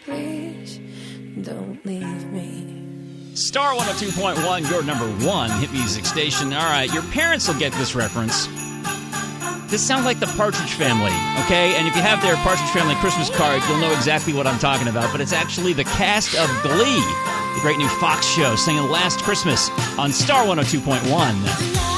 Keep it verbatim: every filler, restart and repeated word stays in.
please don't leave me. Star one oh two point one, your number one hit music station. All right, your parents will get this reference. This sounds like the Partridge Family, okay? And if you have their Partridge Family Christmas card, you'll know exactly what I'm talking about. But it's actually the cast of Glee, the great new Fox show, singing Last Christmas on Star one oh two point one.